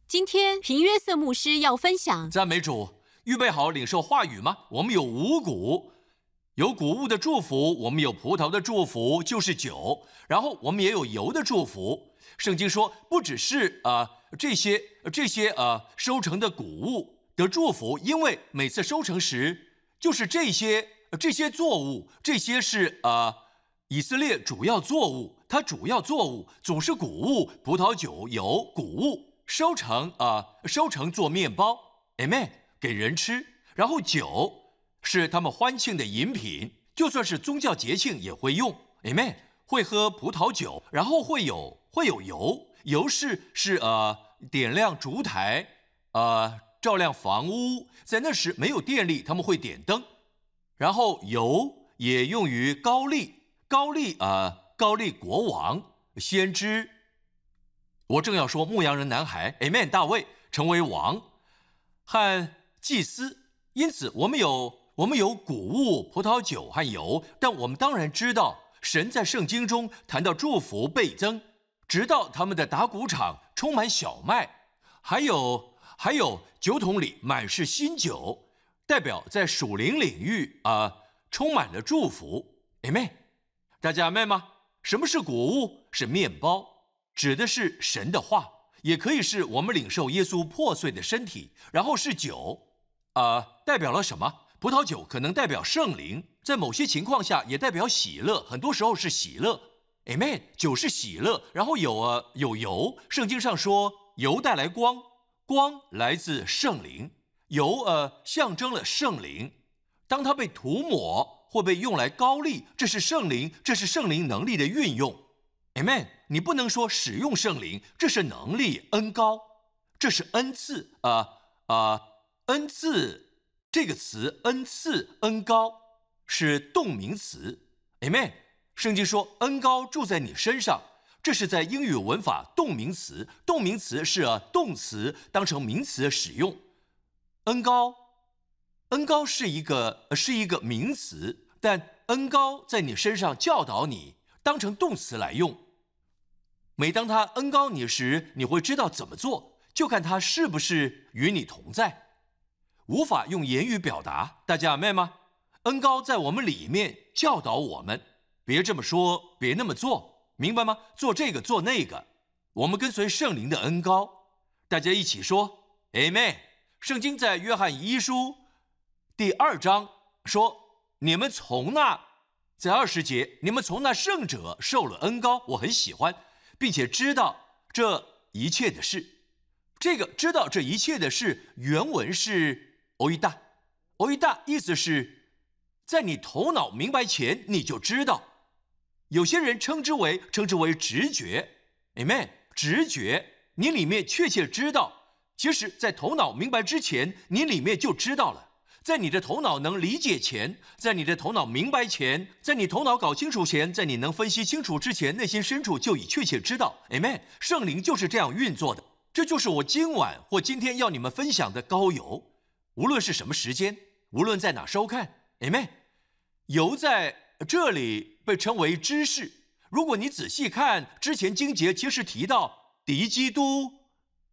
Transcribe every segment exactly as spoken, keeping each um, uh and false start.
今天平约瑟牧师要分享。 赞美主，预备好领受话语吗？我们有五谷，有谷物的祝福，我们有葡萄的祝福，就是酒，然后我们也有油的祝福。圣经说，不只是啊、呃、这些这些啊、呃、收成的谷物的祝福，因为每次收成时，就是这些这些作物，这些是啊、呃、以色列主要作物，它主要作物总是谷物、葡萄酒、油、谷物。收成啊、呃，收成做面包 ，amen， 给人吃。然后酒是他们欢庆的饮品，就算是宗教节庆也会用 ，amen， 会喝葡萄酒。然后会有会有油，油是是呃点亮烛台，呃照亮房屋。在那时没有电力，他们会点灯。然后油也用于高丽，高丽啊、呃、高丽国王、先知。我正要说牧羊人男孩 Amen 大卫成为王和祭司，因此我们有我们有谷物、葡萄酒和油，但我们当然知道神在圣经中谈到祝福倍增，直到他们的打谷场充满小麦，还有还有酒桶里满是新酒，代表在属灵领域啊、呃、充满了祝福 Amen。 大家 Amen 吗？什么是谷物？是面包，指的是神的话，也可以是我们领受耶稣破碎的身体。然后是酒，呃，代表了什么？葡萄酒可能代表圣灵，在某些情况下也代表喜乐，很多时候是喜乐。Amen， 酒是喜乐。然后有呃有油，圣经上说油带来光，光来自圣灵，油呃象征了圣灵。当它被涂抹或被用来高丽，这是圣灵，这是圣灵能力的运用。Amen， 你不能说使用圣灵，这是能力恩膏，这是恩赐啊啊、呃呃、恩赐这个词，恩赐恩膏是动名词。Amen， 圣经说恩膏住在你身上，这是在英语文法动名词，动名词是、啊、动词当成名词使用。恩膏恩膏是一个是一个名词，但恩膏在你身上教导你当成动词来用。每当他恩膏你时，你会知道怎么做，就看他是不是与你同在。无法用言语表达，大家明白吗？恩膏在我们里面教导我们，别这么说，别那么做，明白吗？做这个做那个，我们跟随圣灵的恩膏。大家一起说 Amen。 圣经在约翰一书第二章说，你们从那在二十节，你们从那圣者受了恩膏，我很喜欢，并且知道这一切的事。这个知道这一切的事，原文是欧伊大，欧伊大意思是在你头脑明白前你就知道。有些人称之为称之为直觉 Amen， 直觉，你里面确切知道，其实在头脑明白之前你里面就知道了。在你的头脑能理解前，在你的头脑明白前，在你头脑搞清楚前，在你能分析清楚之前，内心深处就已确切知道。 Amen， 圣灵就是这样运作的。这就是我今晚或今天要你们分享的膏油，无论是什么时间，无论在哪收看 Amen。 油在这里被称为知识。如果你仔细看之前经节，其实提到敌基督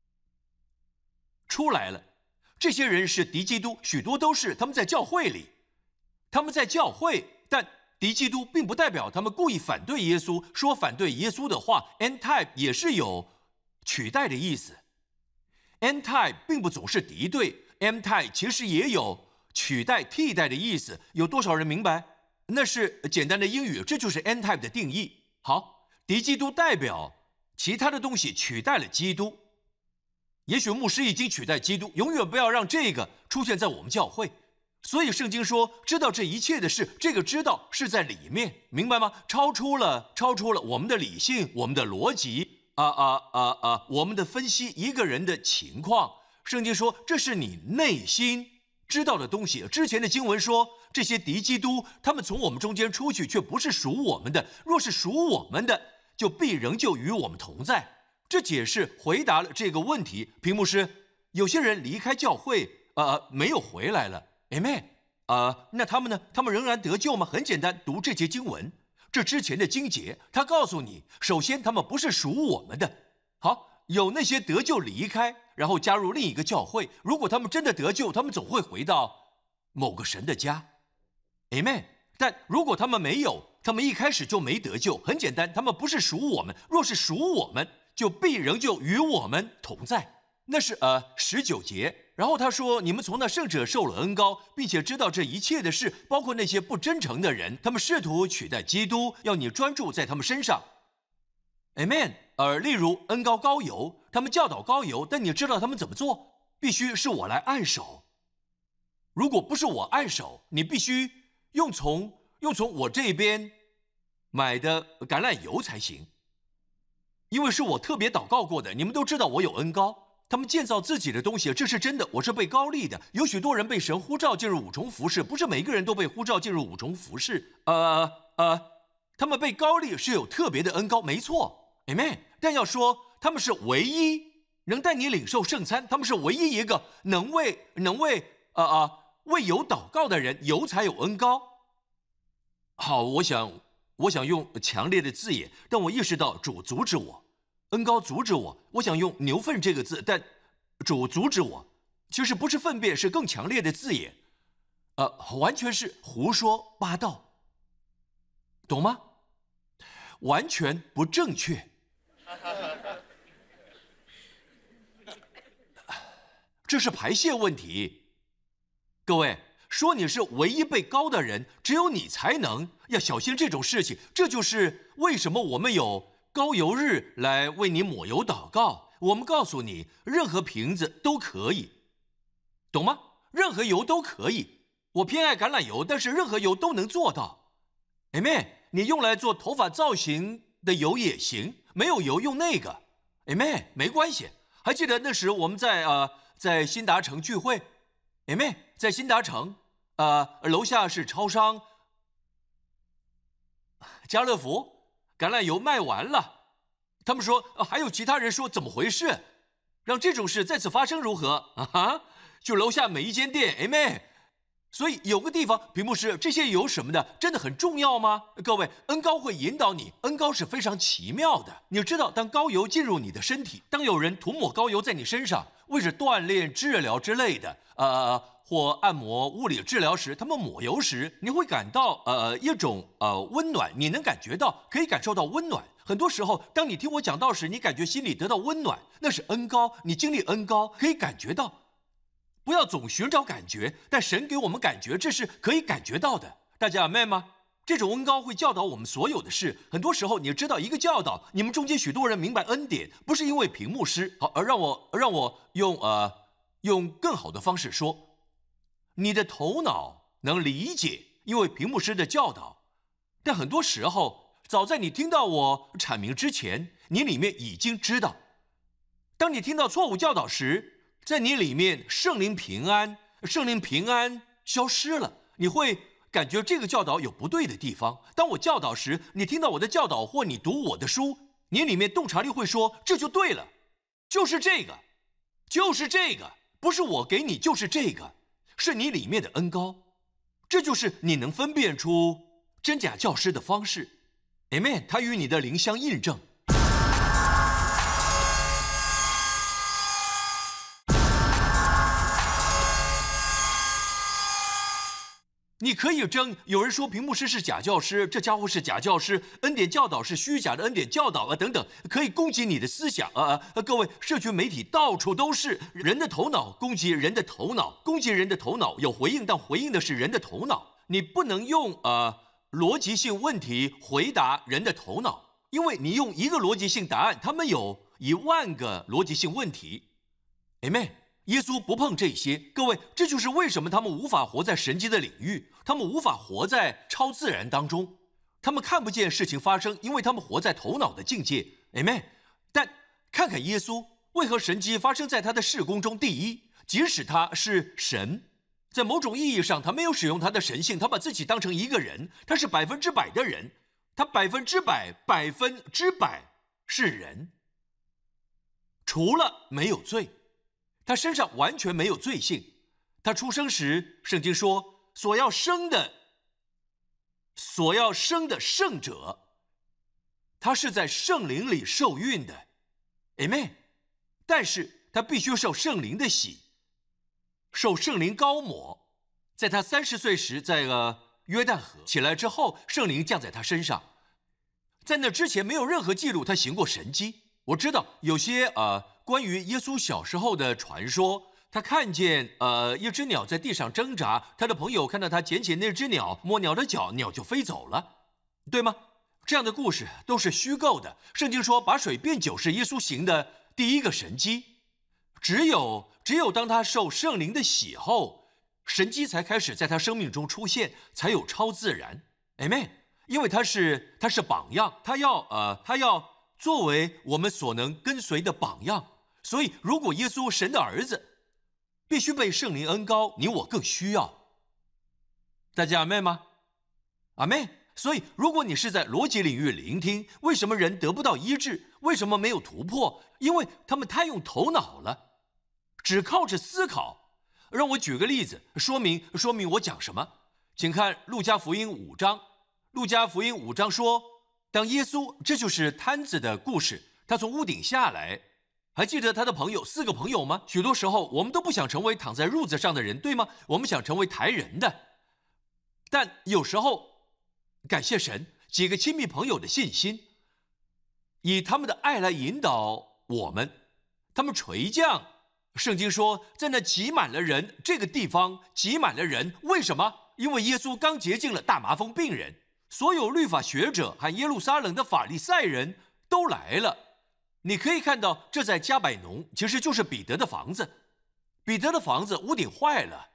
出来了，这些人是敌基督，许多都是他们在教会里，他们在教会，但敌基督并不代表他们故意反对耶稣，说反对耶稣的话。 Anti 也是有取代的意思， Anti 并不总是敌对， Anti 其实也有取代替代的意思。有多少人明白？那是简单的英语，这就是 Anti 的定义。好，敌基督代表其他的东西取代了基督。也许牧师已经取代基督，永远不要让这个出现在我们教会。所以圣经说知道这一切的事，这个知道是在里面，明白吗？超出了超出了我们的理性，我们的逻辑啊啊啊啊！我们的分析一个人的情况，圣经说这是你内心知道的东西。之前的经文说，这些敌基督他们从我们中间出去，却不是属我们的，若是属我们的，就必仍旧与我们同在。这解释回答了这个问题。屏幕师，有些人离开教会呃没有回来了 Amen， 呃那他们呢？他们仍然得救吗？很简单，读这节经文，这之前的经节他告诉你，首先他们不是属我们的。好， 有那些得救离开，然后加入另一个教会。如果他们真的得救，他们总会回到某个神的家 ，Amen。但如果他们没有，他们一开始就没得救。很简单，他们不是属我们。若是属我们，就必仍旧与我们同在。那是呃十九节。然后他说：“你们从那圣者受了恩膏，并且知道这一切的事，包括那些不真诚的人，他们试图取代基督，要你专注在他们身上。” Amen。而例如恩膏膏油，他们教导膏油，但你知道他们怎么做？必须是我来按手。如果不是我按手，你必须用从用从我这边买的橄榄油才行，因为是我特别祷告过的。你们都知道我有恩膏。他们建造自己的东西，这是真的。我是被膏立的。有许多人被神呼召进入五重服事，不是每个人都被呼召进入五重服事。呃呃，他们被膏立是有特别的恩膏，没错 ，Amen。但要说他们是唯一能带你领受圣餐，他们是唯一一个能为能为呃呃为有祷告的人，有才有恩膏。好，我想我想用强烈的字眼，但我意识到主阻止我。恩膏阻止我，我想用牛粪这个字，但主阻止我。其实不是粪便，是更强烈的字眼，呃，完全是胡说八道，懂吗？完全不正确。这是排泄问题。各位，说你是唯一被膏的人，只有你才能，要小心这种事情。这就是为什么我们有膏油日来为你抹油祷告。我们告诉你，任何瓶子都可以，懂吗？任何油都可以。我偏爱橄榄油，但是任何油都能做到。Amen。你用来做头发造型的油也行，没有油用那个 ，Amen， 没关系。还记得那时我们在呃在新达城聚会 ，Amen， 在新达城，呃楼下是超商，家乐福。橄榄油卖完了，他们说、呃、还有其他人说怎么回事？让这种事再次发生如何？啊哈，就楼下每一间店 ，Amen。所以有个地方，屏幕是这些油什么的，真的很重要吗？各位，恩膏会引导你，恩膏是非常奇妙的。你知道，当膏油进入你的身体，当有人涂抹膏油在你身上，为着锻炼、治疗之类的，呃。或按摩、物理治疗时，他们抹油时，你会感到呃一种呃温暖，你能感觉到，可以感受到温暖。很多时候，当你听我讲道时，你感觉心里得到温暖，那是恩膏，你经历恩膏，可以感觉到。不要总寻找感觉，但神给我们感觉，这是可以感觉到的。大家阿们吗？这种恩膏会教导我们所有的事。很多时候，你知道一个教导，你们中间许多人明白恩典，不是因为屏幕师，好，而让我让我用呃用更好的方式说。你的头脑能理解，因为屏幕师的教导，但很多时候，早在你听到我阐明之前，你里面已经知道。当你听到错误教导时，在你里面圣灵平安，圣灵平安消失了，你会感觉这个教导有不对的地方。当我教导时，你听到我的教导或你读我的书，你里面洞察力会说这就对了，就是这个，就是这个，不是我给你，就是这个。是你里面的恩膏，这就是你能分辨出真假教师的方式。Amen， 它与你的灵相印证。你可以争，有人说屏幕师是假教师，这家伙是假教师，恩典教导是虚假的恩典教导啊，等等，可以攻击你的思想啊啊！各位，社群媒体到处都是人的头脑攻击人的头脑，攻击人的头脑有回应，但回应的是人的头脑。你不能用呃逻辑性问题回答人的头脑，因为你用一个逻辑性答案，他们有一万个逻辑性问题。Amen。耶稣不碰这些，各位，这就是为什么他们无法活在神迹的领域，他们无法活在超自然当中，他们看不见事情发生，因为他们活在头脑的境界。Amen。但看看耶稣，为何神迹发生在他的事工中？第一，即使他是神，在某种意义上，他没有使用他的神性，他把自己当成一个人，他是百分之百的人，他百分之百、百分之百是人，除了没有罪。他身上完全没有罪性。他出生时，圣经说，所要生的，所要生的圣者，他是在圣灵里受孕的。Amen。 但是他必须受圣灵的洗，受圣灵膏抹。在他三十岁时，在呃约旦河起来之后，圣灵降在他身上。在那之前没有任何记录他行过神迹。我知道有些呃关于耶稣小时候的传说，他看见呃一只鸟在地上挣扎，他的朋友看到他捡起那只鸟，摸鸟的脚，鸟就飞走了，对吗？这样的故事都是虚构的。圣经说把水变酒是耶稣行的第一个神迹，只有只有当他受圣灵的洗后，神迹才开始在他生命中出现，才有超自然。 Amen。 因为他是他是榜样，他要呃他要作为我们所能跟随的榜样。所以如果耶稣神的儿子必须被圣灵恩膏，你我更需要。大家阿们吗？阿们。所以如果你是在逻辑领域聆听，为什么人得不到医治，为什么没有突破？因为他们太用头脑了，只靠着思考。让我举个例子说明说明我讲什么。请看路加福音五章。路加福音五章说，当耶稣，这就是摊子的故事，他从屋顶下来，还记得他的朋友四个朋友吗？许多时候我们都不想成为躺在褥子上的人，对吗？我们想成为抬人的。但有时候感谢神，几个亲密朋友的信心，以他们的爱来引导我们。他们垂降，圣经说在那挤满了人，这个地方挤满了人。为什么？因为耶稣刚洁净了大麻风病人，所有律法学者和耶路撒冷的法利赛人都来了。你可以看到，这在加百农其实就是彼得的房子。彼得的房子屋顶坏了。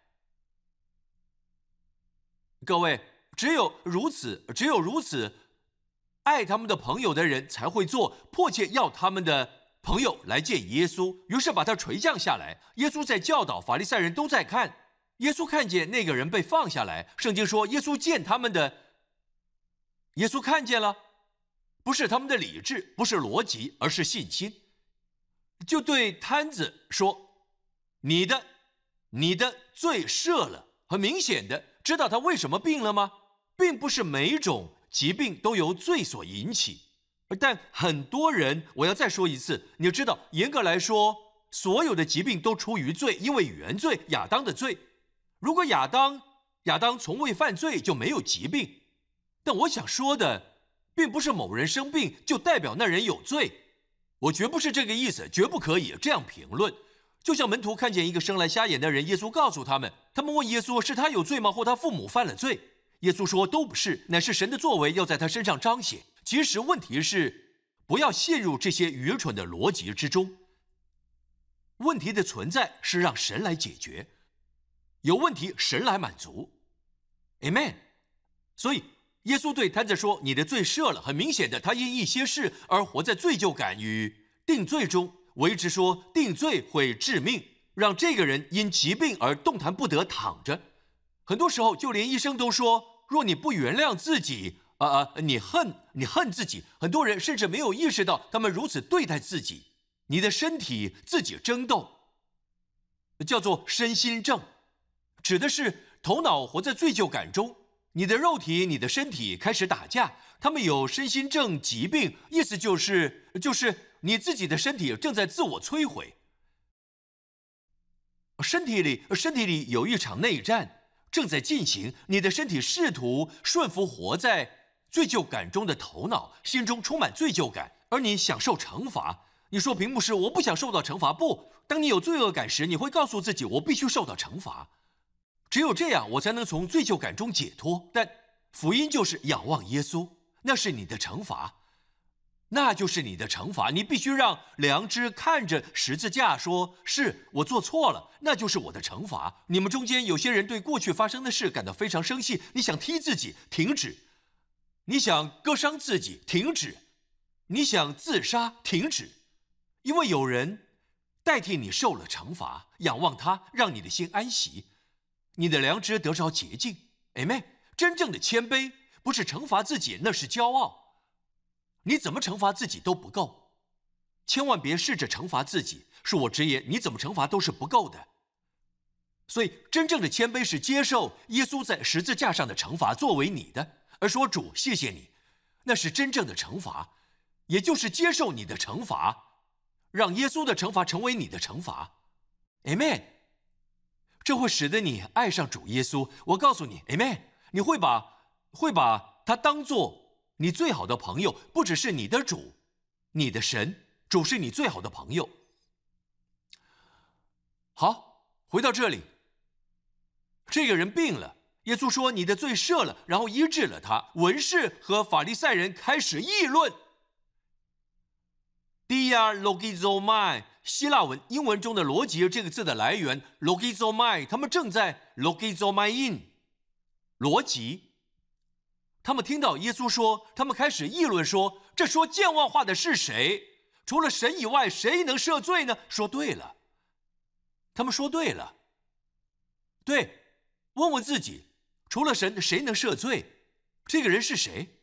各位，只有如此，只有如此，爱他们的朋友的人才会做，迫切要他们的朋友来见耶稣，于是把他垂降下来。耶稣在教导，法利赛人都在看。耶稣看见那个人被放下来，圣经说耶稣见他们的，耶稣看见了，不是他们的理智，不是逻辑，而是信心。就对摊子说，你的你的罪赦了。很明显的，知道他为什么病了吗？并不是每种疾病都由罪所引起，但很多人，我要再说一次，你知道，严格来说，所有的疾病都出于罪，因为原罪，亚当的罪。如果亚当亚当从未犯罪，就没有疾病。但我想说的，并不是某人生病就代表那人有罪，我绝不是这个意思，绝不可以这样评论。就像门徒看见一个生来瞎眼的人，耶稣告诉他们，他们问耶稣是他有罪吗，或他父母犯了罪？耶稣说都不是，乃是神的作为要在他身上彰显。其实问题是，不要陷入这些愚蠢的逻辑之中。问题的存在是让神来解决，有问题神来满足。 Amen。 所以耶稣对摊子说，你的罪赦了。很明显的，他因一些事而活在罪疚感与定罪中。我一直说定罪会致命，让这个人因疾病而动弹不得，躺着。很多时候就连医生都说，若你不原谅自己，呃呃，你恨你恨自己。很多人甚至没有意识到他们如此对待自己。你的身体自己争斗，叫做身心症，指的是头脑活在罪疚感中，你的肉体你的身体开始打架。他们有身心症疾病，意思就是就是你自己的身体正在自我摧毁。身体里身体里有一场内战正在进行，你的身体试图顺服活在罪疚感中的头脑，心中充满罪疚感，而你享受惩罚。你说平牧师，我不想受到惩罚。不，当你有罪恶感时，你会告诉自己，我必须受到惩罚，只有这样我才能从罪疚感中解脱。但福音就是仰望耶稣，那是你的惩罚，那就是你的惩罚。你必须让良知看着十字架说，是我做错了，那就是我的惩罚。你们中间有些人对过去发生的事感到非常生气，你想踢自己，停止；你想割伤自己，停止；你想自杀，停止。因为有人代替你受了惩罚，仰望他，让你的心安息，你的良知得着洁净。 Amen。 真正的谦卑不是惩罚自己，那是骄傲。你怎么惩罚自己都不够，千万别试着惩罚自己。恕我直言，你怎么惩罚都是不够的。所以真正的谦卑是接受耶稣在十字架上的惩罚作为你的，而说主谢谢你，那是真正的惩罚，也就是接受你的惩罚， 让耶稣的惩罚成为你的惩罚。Amen。这会使得你爱上主耶稣。我告诉你 ，Amen， 你会把会把他当作你最好的朋友，不只是你的主，你的神，主是你最好的朋友。好，回到这里，这个人病了，耶稣说你的罪赦了，然后医治了他。文士和法利赛人开始议论。dialogizomai， 希腊文、英文中的逻辑这个字的来源 logizomai， 他们正在 logizomain 逻辑。他们听到耶稣说，他们开始议论说，这说健忘话的是谁？除了神以外，谁能赦罪呢？说对了，他们说对了。对，问问自己，除了神，谁能赦罪？这个人是谁？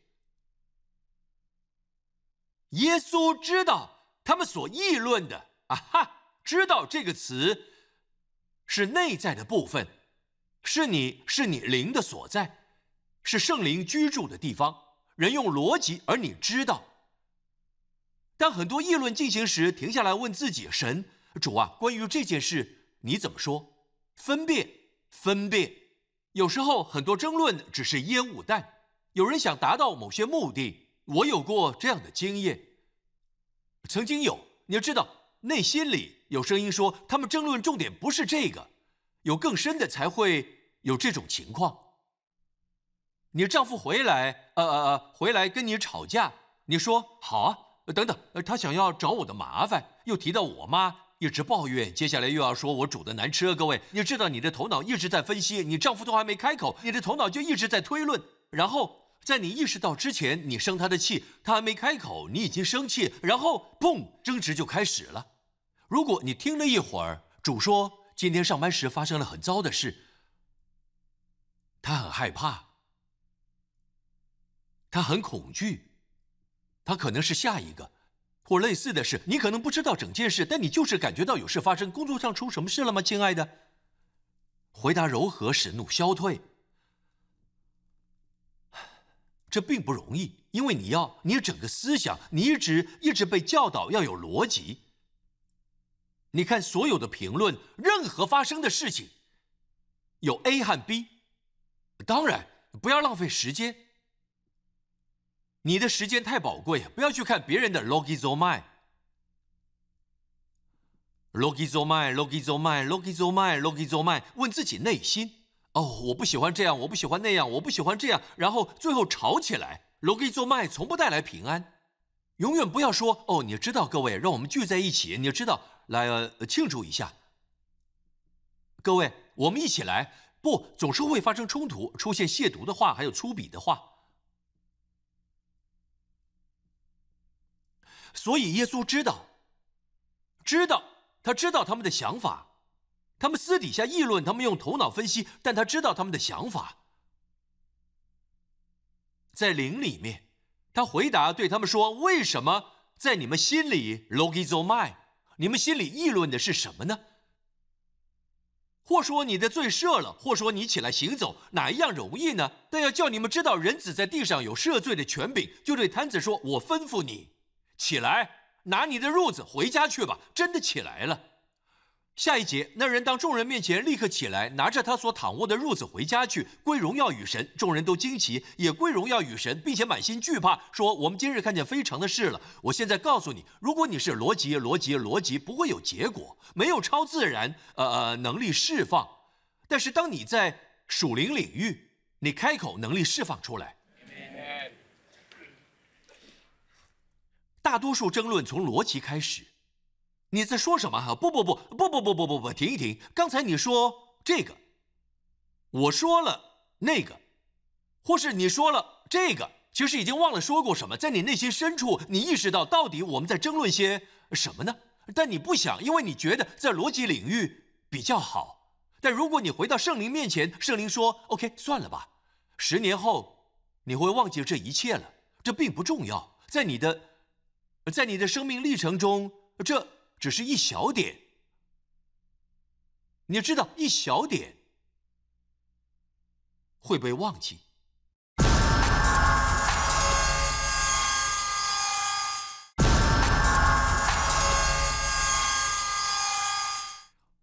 耶稣知道他们所议论的，啊哈，知道这个词是内在的部分，是你是你灵的所在，是圣灵居住的地方。人用逻辑，而你知道。当很多议论进行时，停下来问自己，神主啊，关于这件事你怎么说？分辨分辨。有时候很多争论只是烟雾弹，有人想达到某些目的。我有过这样的经验，曾经有，你要知道，内心里有声音说，他们争论重点不是这个，有更深的才会有这种情况。你丈夫回来，呃呃呃，回来跟你吵架，你说好啊，等等，他想要找我的麻烦，又提到我妈，一直抱怨，接下来又要说我煮的难吃。各位，你知道你的头脑一直在分析，你丈夫都还没开口，你的头脑就一直在推论，然后在你意识到之前，你生他的气，他还没开口，你已经生气，然后砰，争执就开始了。如果你听了一会儿，主说今天上班时发生了很糟的事，他很害怕，他很恐惧，他可能是下一个，或类似的事。你可能不知道整件事，但你就是感觉到有事发生。工作上出什么事了吗，亲爱的？回答柔和，使怒消退。这并不容易，因为你要，你整个思想，你一直一直被教导要有逻辑。你看所有的评论，任何发生的事情，有 A 和 B。当然，不要浪费时间。你的时间太宝贵，不要去看别人的 logizomai。logizomai，logizomai，logizomai，logizomai， 问自己内心。哦，我不喜欢这样，我不喜欢那样，我不喜欢这样，然后最后吵起来。logizomai 从不带来平安，永远不要说哦，你知道，各位，让我们聚在一起，你知道，来、呃、庆祝一下。各位，我们一起来，不，总是会发生冲突，出现亵渎的话，还有粗鄙的话。所以耶稣知道，知道，他知道他们的想法。他们私底下议论，他们用头脑分析，但他知道他们的想法。在灵里面，他回答对他们说：为什么在你们心里 logizomai， 你们心里议论的是什么呢？或说你的罪赦了，或说你起来行走，哪一样容易呢？但要叫你们知道，人子在地上有赦罪的权柄，就对摊子说：我吩咐你起来，拿你的褥子回家去吧。真的起来了。下一节，那人当众人面前立刻起来，拿着他所躺卧的褥子回家去，归荣耀与神。众人都惊奇，也归荣耀与神，并且满心惧怕，说：我们今日看见非常的事了。我现在告诉你，如果你是逻辑逻辑逻辑，不会有结果，没有超自然呃呃能力释放。但是当你在属灵领域，你开口，能力释放出来。大多数争论从逻辑开始。你在说什么？不不不不不不不不不，停一停！刚才你说这个，我说了那个，或是你说了这个，其实已经忘了说过什么。在你内心深处，你意识到到底我们在争论些什么呢？但你不想，因为你觉得在逻辑领域比较好。但如果你回到圣灵面前，圣灵说 ：“OK， 算了吧。”十年后你会忘记这一切了。这并不重要，在你的，在你的生命历程中，这只是一小点。你知道，一小点会被忘记。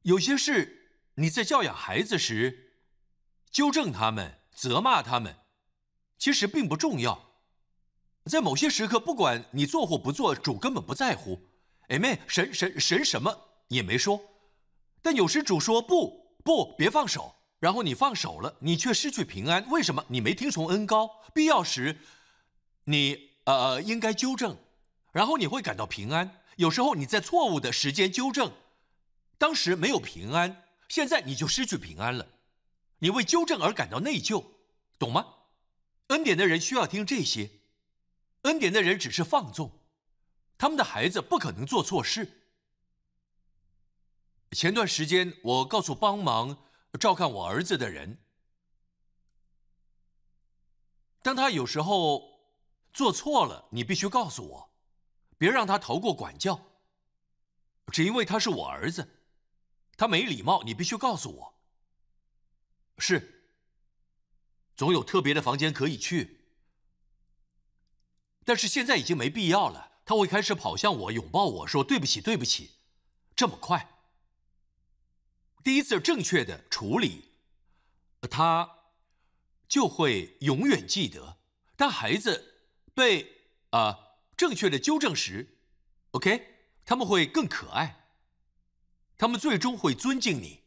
有些事你在教养孩子时，纠正他们、责骂他们，其实并不重要。在某些时刻，不管你做或不做，主根本不在乎。Amen， 神神神什么也没说。但有时主说不不，别放手，然后你放手了，你却失去平安。为什么？你没听从恩膏，必要时你呃应该纠正，然后你会感到平安。有时候你在错误的时间纠正，当时没有平安，现在你就失去平安了。你为纠正而感到内疚，懂吗？恩典的人需要听这些，恩典的人只是放纵，他们的孩子不可能做错事。前段时间我告诉帮忙照看我儿子的人，当他有时候做错了，你必须告诉我，别让他逃过管教。只因为他是我儿子，他没礼貌，你必须告诉我。是，总有特别的房间可以去，但是现在已经没必要了。他会开始跑向我，拥抱我说对不起对不起，这么快。第一次正确的处理，他就会永远记得。当孩子被啊、呃、正确的纠正时 ，OK， 他们会更可爱，他们最终会尊敬你。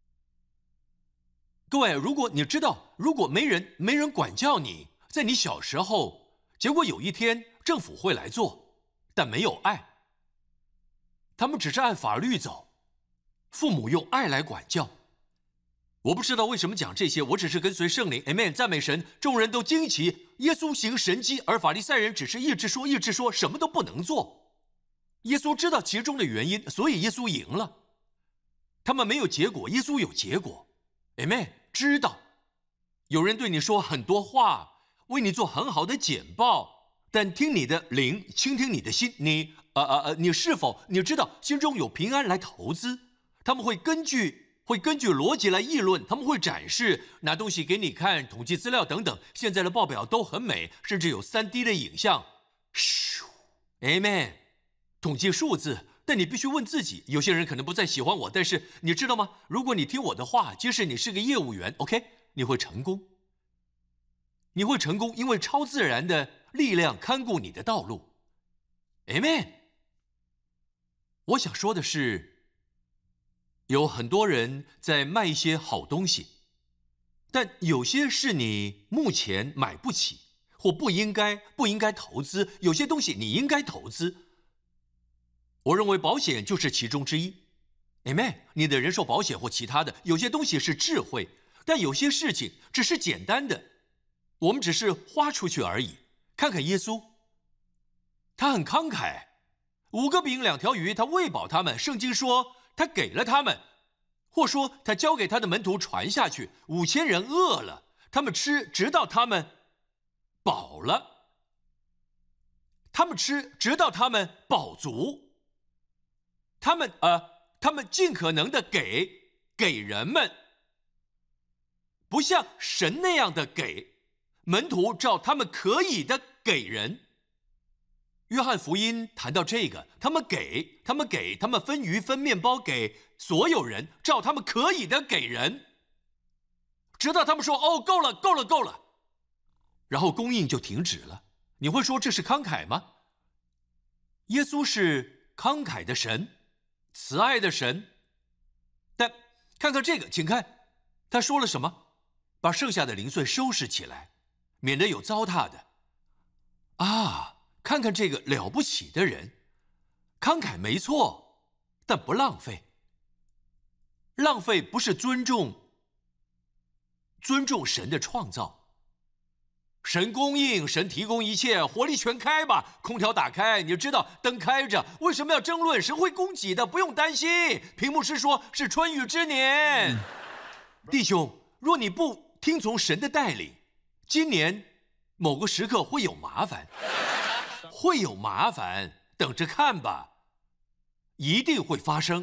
各位，如果你知道，如果没人没人管教你，在你小时候，结果有一天政府会来做，但没有爱，他们只是按法律走。父母用爱来管教，我不知道为什么讲这些，我只是跟随圣灵 ，Amen， 赞美神。众人都惊奇，耶稣行神迹，而法利赛人只是一直说一直说，什么都不能做。耶稣知道其中的原因，所以耶稣赢了。他们没有结果，耶稣有结果 ，Amen， 知道。有人对你说很多话，为你做很好的简报，但听你的灵，倾听你的心，你呃呃呃，你是否你知道心中有平安来投资？他们会根据会根据逻辑来议论，他们会展示，拿东西给你看，统计资料等等。现在的报表都很美，甚至有 三 D 的影像。咻 ，Amen， 统计数字。但你必须问自己，有些人可能不再喜欢我，但是你知道吗？如果你听我的话，即使你是个业务员 ，OK， 你会成功。你会成功，因为超自然的力量看顾你的道路。Amen。我想说的是，有很多人在卖一些好东西，但有些是你目前买不起或不应该不应该投资，有些东西你应该投资。我认为保险就是其中之一。Amen， 你的人寿保险或其他的，有些东西是智慧，但有些事情只是简单的，我们只是花出去而已。看看耶稣，他很慷慨，五个饼两条鱼，他喂饱他们。圣经说他给了他们，或说他交给他的门徒传下去。五千人饿了，他们吃，直到他们饱了。他们吃，直到他们饱足。他们呃，他们尽可能的给给人们，不像神那样的给。门徒照他们可以的给人。约翰福音谈到这个，他们给，他们给，他们分鱼分面包给所有人，照他们可以的给人，直到他们说哦，够了，够了，够了，然后供应就停止了。你会说这是慷慨吗？耶稣是慷慨的神，慈爱的神。但看看这个，请看他说了什么，把剩下的零碎收拾起来，免得有糟蹋的。啊，看看这个了不起的人，慷慨没错，但不浪费。浪费不是尊重尊重神的创造。神供应，神提供一切，火力全开吧，空调打开，你知道灯开着，为什么要争论？神会供给的，不用担心。屏幕师说是春雨之年。弟兄，若你不听从神的带领，今年某个时刻会有麻烦，会有麻烦，等着看吧，一定会发生。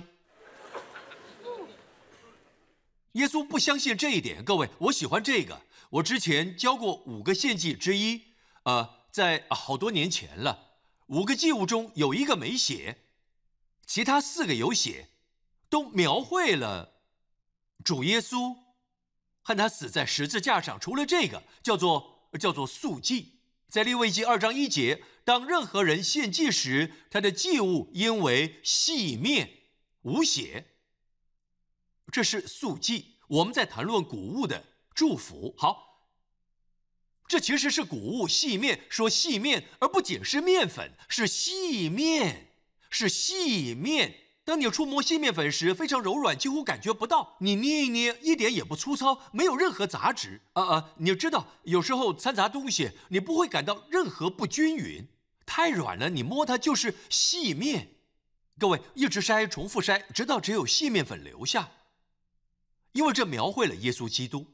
耶稣不相信这一点，各位，我喜欢这个。我之前教过五个献祭之一，呃，在、啊、好多年前了。五个祭物中有一个没写，其他四个有写。 都描绘了主耶稣和他死在十字架上。除了这个，叫做叫做素祭，在利未记二章一节，当任何人献祭时，他的祭物应为细面无血，这是素祭。我们在谈论谷物的祝福。好，这其实是谷物细面，说细面，而不仅是面粉，是细面，是细面。当你触摸细面粉时，非常柔软，几乎感觉不到。你捏一捏，一点也不粗糙，没有任何杂质。啊啊，你知道，有时候掺杂东西，你不会感到任何不均匀，太软了，你摸它就是细面。各位，一直筛，重复筛，直到只有细面粉留下，因为这描绘了耶稣基督。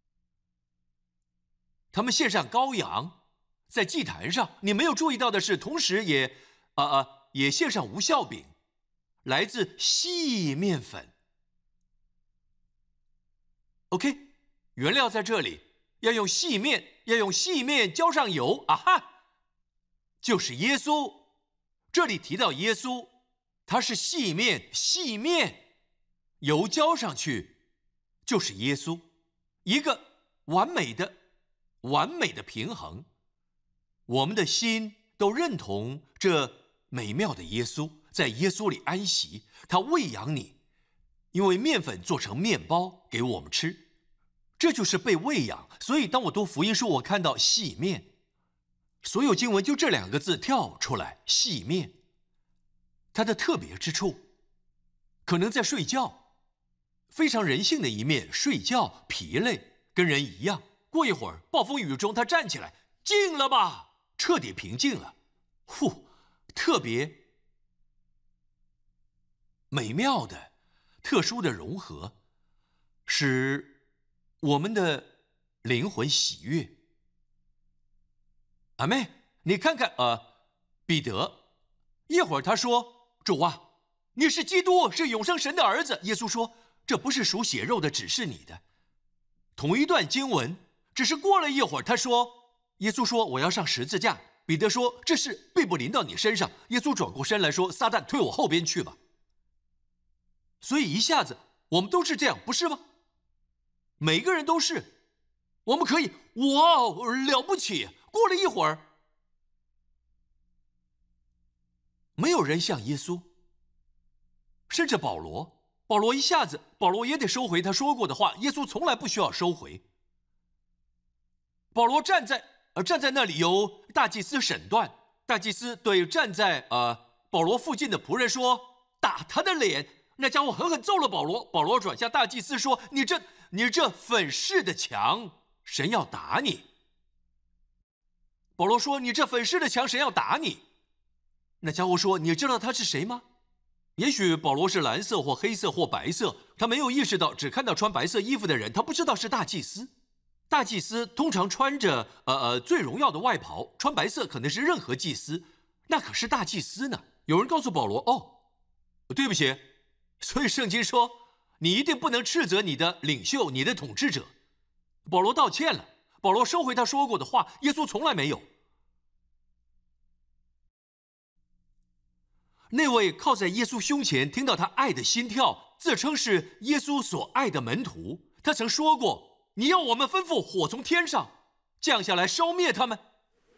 他们献上羔羊，在祭坛上，你没有注意到的是，同时也，啊啊，也献上无酵饼。来自细面粉 ，OK， 原料在这里，要用细面，要用细面浇上油，啊哈，就是耶稣。这里提到耶稣，他是细面，细面，油浇上去，就是耶稣，一个完美的、完美的平衡。我们的心都认同这美妙的耶稣。在耶稣里安息，他喂养你，因为面粉做成面包给我们吃，这就是被喂养。所以当我读福音书，我看到细面，所有经文就这两个字跳出来，细面。它的特别之处可能在睡觉，非常人性的一面，睡觉疲累，跟人一样。过一会儿暴风雨中他站起来，静了吧，彻底平静了，呼，特别美妙的、特殊的融合，使我们的灵魂喜悦。阿妹，你看看，呃，彼得，一会儿他说：“主啊，你是基督，是永生神的儿子。”耶稣说：“这不是属血肉的，只是你的。”同一段经文，只是过了一会儿，他说：“耶稣说我要上十字架。”彼得说：“这事必不临到你身上。”耶稣转过身来说：“撒旦，退我后边去吧。”所以一下子我们都是这样，不是吗？每个人都是，我们可以哇了不起。过了一会儿，没有人像耶稣，甚至保罗，保罗一下子，保罗也得收回他说过的话。耶稣从来不需要收回。保罗站在呃站在那里，由大祭司审断，大祭司对站在呃保罗附近的仆人说：“打他的脸。”那家伙狠狠揍了保罗。保罗转向大祭司说：“你这你这粉饰的墙，神要打你。”保罗说：“你这粉饰的墙，神要打你。”那家伙说：“你知道他是谁吗？”也许保罗是蓝色或黑色或白色，他没有意识到，只看到穿白色衣服的人，他不知道是大祭司。大祭司通常穿着呃呃最荣耀的外袍，穿白色可能是任何祭司，那可是大祭司呢。有人告诉保罗：“哦，对不起。”所以圣经说，你一定不能斥责你的领袖，你的统治者。保罗道歉了，保罗收回他说过的话，耶稣从来没有。那位靠在耶稣胸前，听到他爱的心跳，自称是耶稣所爱的门徒，他曾说过：“你要我们吩咐火从天上降下来烧灭他们。”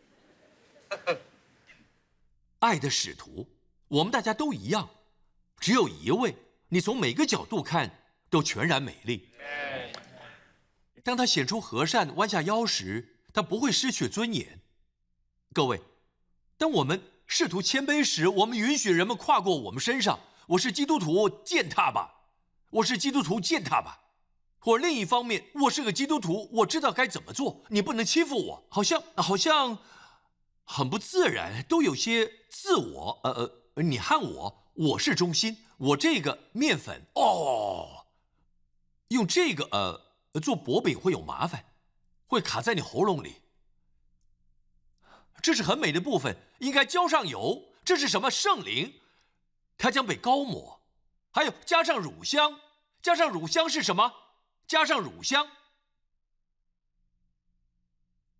爱的使徒，我们大家都一样，只有一位，你从每个角度看都全然美丽。当他显出和善，弯下腰时，他不会失去尊严。各位，当我们试图谦卑时，我们允许人们跨过我们身上。我是基督徒，践踏吧！我是基督徒，践踏吧！或另一方面，我是个基督徒，我知道该怎么做。你不能欺负我，好像好像很不自然，都有些自我。呃呃，你和我，我是中心。我这个面粉哦，用这个呃做薄饼会有麻烦，会卡在你喉咙里。这是很美的部分，应该浇上油。这是什么？圣灵，它将被膏抹。还有加上乳香，加上乳香是什么？加上乳香，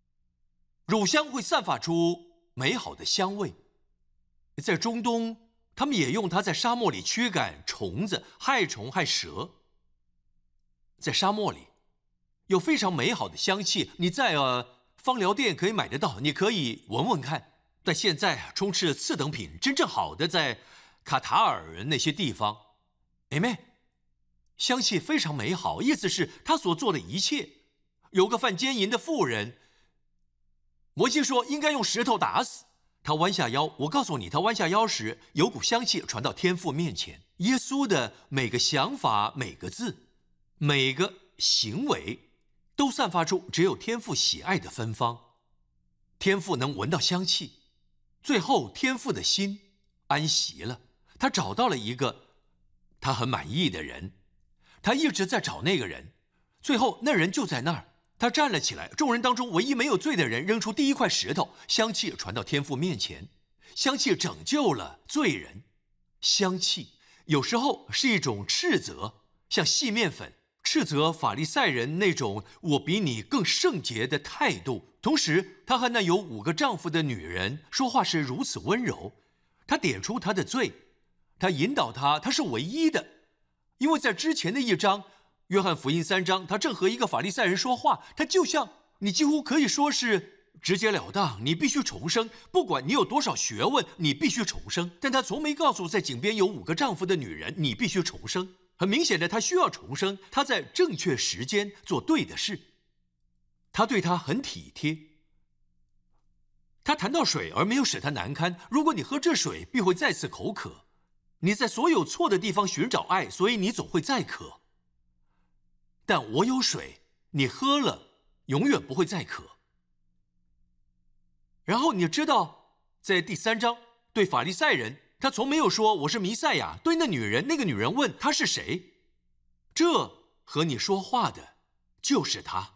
乳香会散发出美好的香味。在中东， 他们也用它在沙漠里驱赶虫子、害虫、害蛇。在沙漠里有非常美好的香气，你在呃芳疗店可以买得到，你可以闻闻看。但现在充斥次等品，真正好的在卡塔尔那些地方。Amen， 香气非常美好，意思是他所做的一切。有个犯奸淫的妇人，摩西说应该用石头打死。他弯下腰，我告诉你，他弯下腰时，有股香气传到天父面前。耶稣的每个想法、每个字、每个行为，都散发出只有天父喜爱的芬芳。天父能闻到香气。最后，天父的心安息了，他找到了一个他很满意的人，他一直在找那个人，最后那人就在那儿。他站了起来，众人当中唯一没有罪的人扔出第一块石头，香气传到天父面前，香气拯救了罪人。香气有时候是一种斥责，像细面粉斥责法利赛人那种我比你更圣洁的态度。同时他和那有五个丈夫的女人说话是如此温柔，他点出她的罪，他引导她，她是唯一的。因为在之前的一章约翰福音三章，他正和一个法利赛人说话，他就像你几乎可以说是直截了当，你必须重生，不管你有多少学问，你必须重生。但他从没告诉在井边有五个丈夫的女人，你必须重生。很明显的，他需要重生，他在正确时间做对的事。他对他很体贴。他谈到水而没有使他难堪，如果你喝这水，必会再次口渴。你在所有错的地方寻找爱，所以你总会再渴。但我有水，你喝了永远不会再渴。然后你知道，在第三章对法利赛人，他从没有说我是弥赛亚。对那女人，那个女人问他是谁，这和你说话的就是他。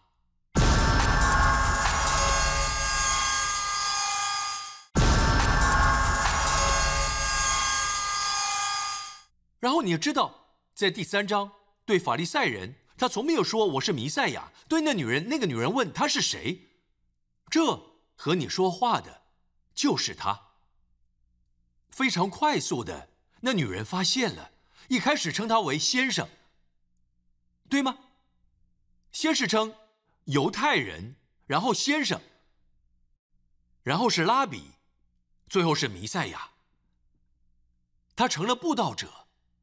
然后你知道，在第三章对法利赛人，他从没有说我是弥赛亚。对那女人，那个女人问他是谁，这和你说话的就是他。非常快速的，那女人发现了，一开始称他为先生，对吗？先是称犹太人，然后先生，然后是拉比，最后是弥赛亚。他成了布道者。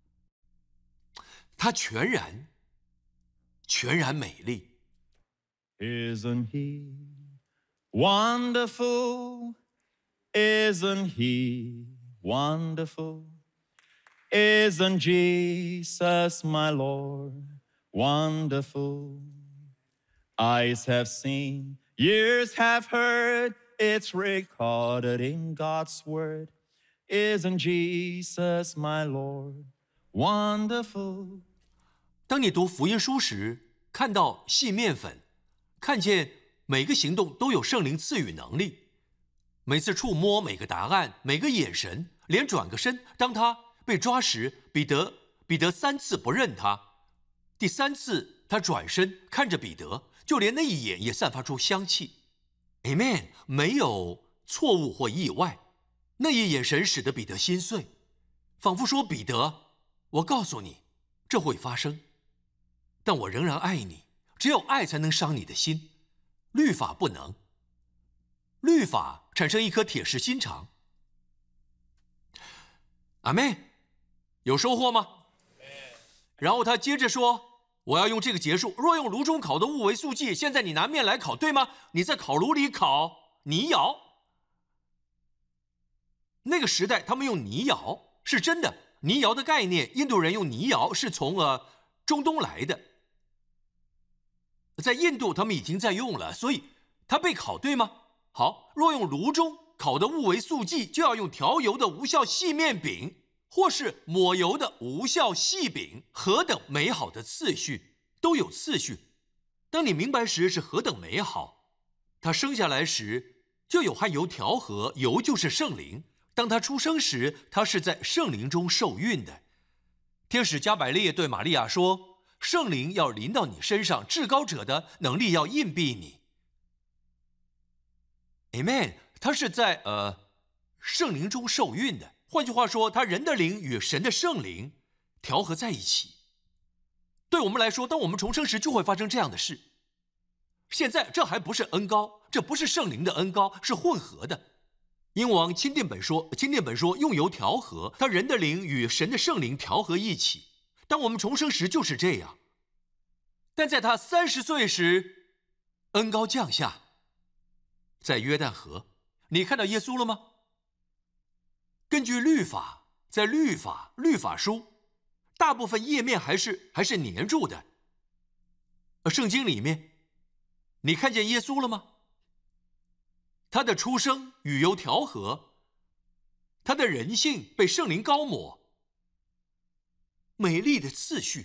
他全然全然美丽。 Isn't he wonderful? Isn't he wonderful? Isn't Jesus my Lord wonderful? Eyes have seen, ears have heard, it's recorded in God's word. Isn't Jesus my Lord wonderful? 当你读福音书时，看到细面粉，看见每个行动都有圣灵赐予能力，每次触摸，每个答案，每个眼神，连转个身。当他被抓时，彼得彼得三次不认他，第三次他转身看着彼得，就连那一眼也散发出香气。Amen， 没有错误或意外。那一眼神使得彼得心碎，仿佛说：“彼得，我告诉你，这会发生。但我仍然爱你，只有爱才能伤你的心，律法不能。律法产生一颗铁石心肠。”阿妹，有收获吗？然后他接着说：“我要用这个结束。若用炉中烤的物为素剂，现在你拿面来烤，对吗？你在烤炉里烤泥窑。那个时代他们用泥窑，是真的。泥窑的概念，印度人用泥窑是从呃中东来的，在印度他们已经在用了，所以它被烤，对吗？好，若用炉中烤的物为素剂，就要用调油的无效细面饼，或是抹油的无效细饼。何等美好的次序，都有次序。当你明白时，是何等美好。他生下来时就有和油调和，油就是圣灵。当他出生时，他是在圣灵中受孕的。天使加百列对玛利亚说：“圣灵要临到你身上，至高者的能力要荫庇你。” Amen。他是在呃圣灵中受孕的， 换句话说，他人的灵与神的圣灵调和在一起。对我们来说，当我们重生时，就会发生这样的事。现在这还不是恩膏，这不是圣灵的恩膏，是混合的。英王钦定本说，钦定本说用油调和，他人的灵与神的圣灵调和一起。当我们重生时就是这样。但在他三十岁时，恩膏降下，在约旦河，你看到耶稣了吗？根据律法，在律法律法书，大部分页面还是还是粘住的。而圣经里面，你看见耶稣了吗？他的出生与油调和，他的人性被圣灵膏抹，美丽的次序。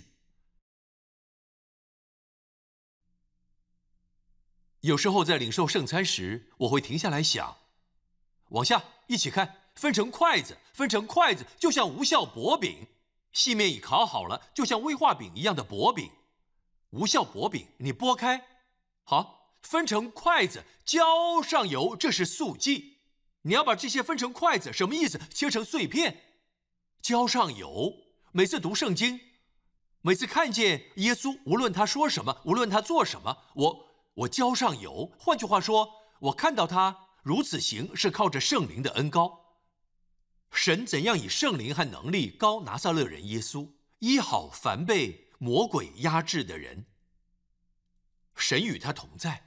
有时候在领受圣餐时，我会停下来想，往下一起看，分成筷子，分成筷子，就像无效薄饼，细面已烤好了，就像威化饼一样的薄饼。无效薄饼，你拨开，好，分成筷子，浇上油，这是素祭。你要把这些分成筷子，什么意思？切成碎片，浇上油。每次读圣经，每次看见耶稣，无论他说什么，无论他做什么，我我浇上油。换句话说，我看到他如此行，是靠着圣灵的恩膏。神怎样以圣灵和能力膏拿撒勒人耶稣，医好凡被魔鬼压制的人。神与他同在。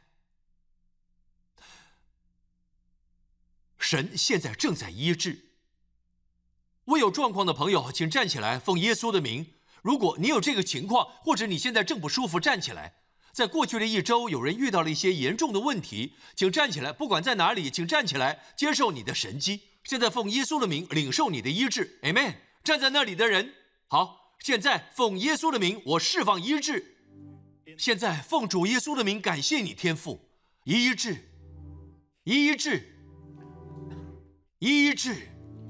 神现在正在医治。我有状况的朋友，请站起来，奉耶稣的名。如果你有这个情况，或者你现在正不舒服，站起来。在过去的一周，有人遇到了一些严重的问题，请站起来，不管在哪里，请站起来，接受你的神迹。现在奉耶稣的名领受你的医治 ，Amen。站在那里的人，好，现在奉耶稣的名，我释放医治。现在奉主耶稣的名，感谢你天父，医治，医治，医治。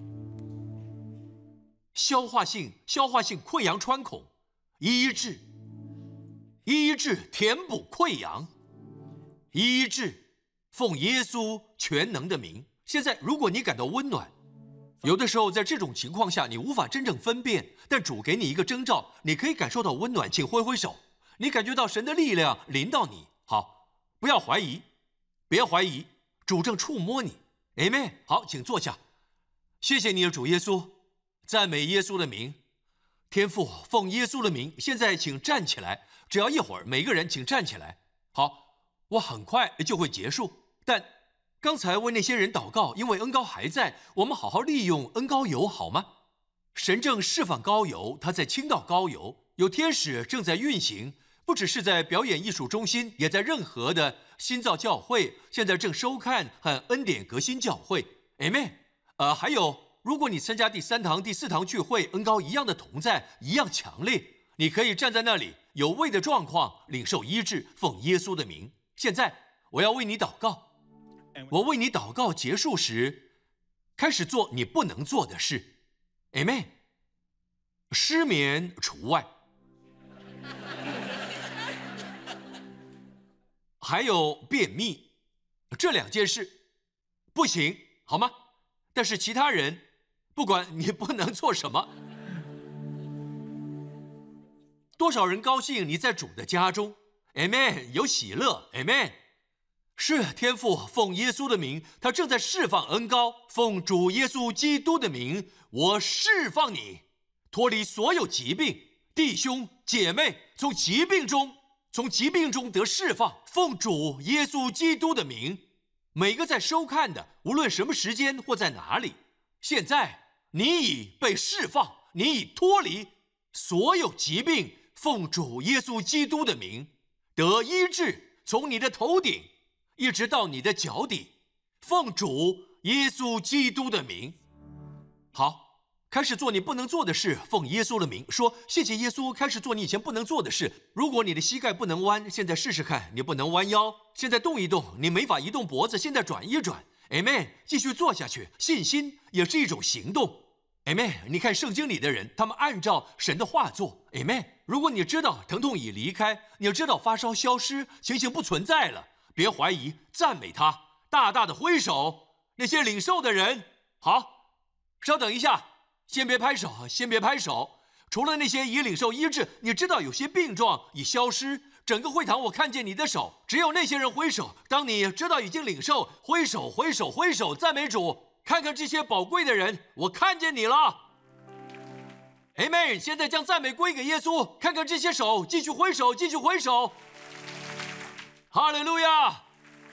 消化性消化性溃疡穿孔，医治，医治填补溃疡，医治，奉耶稣全能的名。现在如果你感到温暖，有的时候在这种情况下你无法真正分辨，但主给你一个征兆，你可以感受到温暖，请挥挥手。你感觉到神的力量临到你，好，不要怀疑，别怀疑，主正触摸你 ，Amen。好，请坐下。谢谢你的主耶稣，赞美耶稣的名。天父，奉耶稣的名，现在请站起来，只要一会儿，每个人请站起来。好，我很快就会结束，但刚才为那些人祷告，因为恩膏还在，我们好好利用恩膏油好吗？神正释放膏油，他在倾倒膏油，有天使正在运行，不只是在表演艺术中心，也在任何的新造教会，现在正收看和恩典革新教会 ，Amen。呃，还有，如果你参加第三堂、第四堂聚会，恩膏一样的同在，一样强烈，你可以站在那里，有胃的状况，领受医治，奉耶稣的名。现在我要为你祷告。我为你祷告结束时，开始做你不能做的事 ，Amen。失眠除外，还有便秘，这两件事不行，好吗？但是其他人，不管你不能做什么，多少人高兴你在主的家中 ，Amen， 有喜乐 ，Amen。是天父奉耶稣的名，他正在释放恩膏，奉主耶稣基督的名，我释放你，脱离所有疾病，弟兄姐妹从疾病中，从疾病中得释放，奉主耶稣基督的名。每个在收看的，无论什么时间或在哪里，现在你已被释放，你已脱离所有疾病，奉主耶稣基督的名得医治，从你的头顶一直到你的脚底，奉主耶稣基督的名。好，开始做你不能做的事，奉耶稣的名说谢谢耶稣，开始做你以前不能做的事。如果你的膝盖不能弯，现在试试看，你不能弯腰，现在动一动，你没法移动脖子，现在转一转 Amen， 继续做下去。信心也是一种行动 Amen。 你看圣经里的人，他们按照神的话做 Amen。 如果你知道疼痛已离开，你知道发烧消失，情形不存在了，别怀疑，赞美他，大大的挥手。那些领受的人，好， 稍等一下，先别拍手，先别拍手。除了那些已领受医治，你知道有些病状已消失。整个会堂我看见你的手，只有那些人挥手。当你知道已经领受，挥手挥手挥手，赞美主。看看这些宝贵的人，我看见你了。Amen！ 现在将赞美归给耶稣。看看这些手，继续挥手，继续挥手。哈利路亚！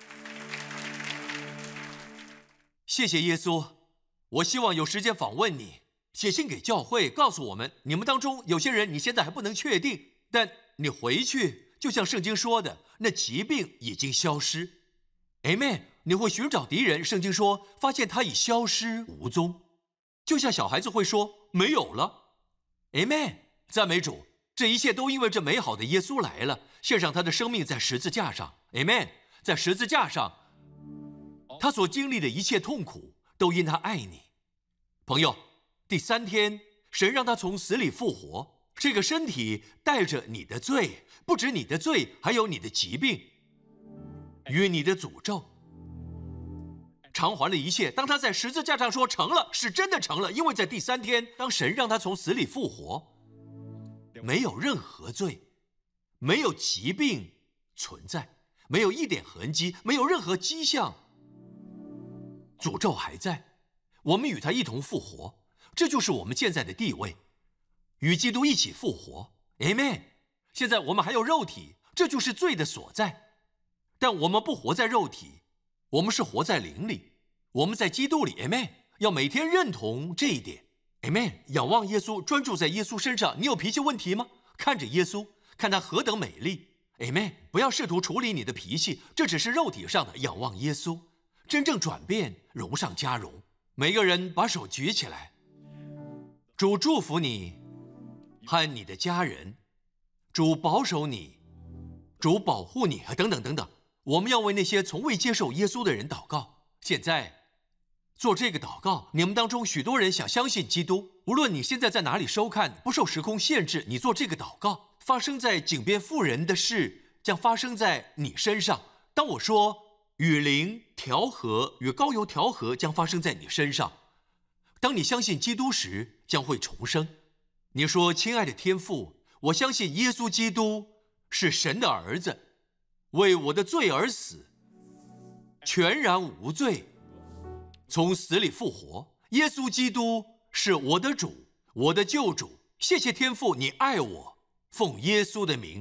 谢谢耶稣。我希望有时间访问你，写信给教会，告诉我们，你们当中有些人你现在还不能确定，但你回去，就像圣经说的，那疾病已经消失。Amen！ 你会寻找敌人，圣经说，发现他已消失无踪，就像小孩子会说没有了。Amen！ 赞美主，这一切都因为这美好的耶稣来了，献上他的生命在十字架上。Amen！ 在十字架上，他所经历的一切痛苦，都因他爱你。朋友，第三天，神让他从死里复活，这个身体带着你的罪，不止你的罪，还有你的疾病与你的诅咒，偿还了一切。当他在十字架上说成了，是真的成了，因为在第三天，当神让他从死里复活，没有任何罪，没有疾病存在，没有一点痕迹，没有任何迹象，诅咒还在。我们与他一同复活，这就是我们现在的地位，与基督一起复活。 Amen！ 现在我们还有肉体，这就是罪的所在，但我们不活在肉体，我们是活在灵里，我们在基督里。 Amen！ 要每天认同这一点。 Amen！ 仰望耶稣，专注在耶稣身上。你有脾气问题吗？看着耶稣，看他何等美丽。 Amen！ 不要试图处理你的脾气，这只是肉体上的。仰望耶稣，真正转变，荣上加荣。每个人把手举起来。主祝福你和你的家人，主保守你，主保护你，等等等等。我们要为那些从未接受耶稣的人祷告。现在做这个祷告，你们当中许多人想相信基督，无论你现在在哪里收看，不受时空限制，你做这个祷告，发生在井边妇人的事将发生在你身上。当我说与灵调和，与膏油调和，将发生在你身上。当你相信基督时，将会重生。你说，亲爱的天父，我相信耶稣基督是神的儿子，为我的罪而死，全然无罪，从死里复活。耶稣基督是我的主，我的救主。谢谢天父，你爱我。奉耶稣的名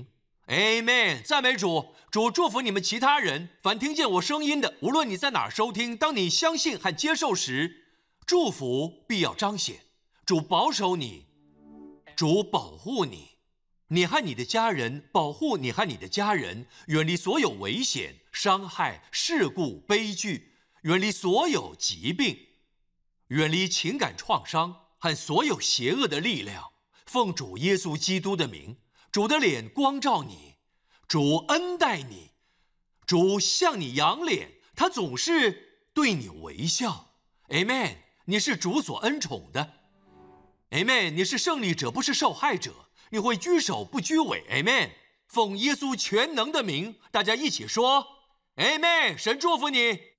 Amen！ 赞美主。主祝福你们其他人，凡听见我声音的，无论你在哪儿收听，当你相信和接受时，祝福必要彰显。主保守你，主保护你，你和你的家人，保护你和你的家人，远离所有危险、伤害、事故、悲剧，远离所有疾病，远离情感创伤和所有邪恶的力量。奉主耶稣基督的名，主的脸光照你，主恩待你，主向你扬脸，他总是对你微笑。 Amen！ 你是主所恩宠的。 Amen！ 你是胜利者，不是受害者，你会居首不居尾。 Amen！ 奉耶稣全能的名，大家一起说 Amen！ 神祝福你。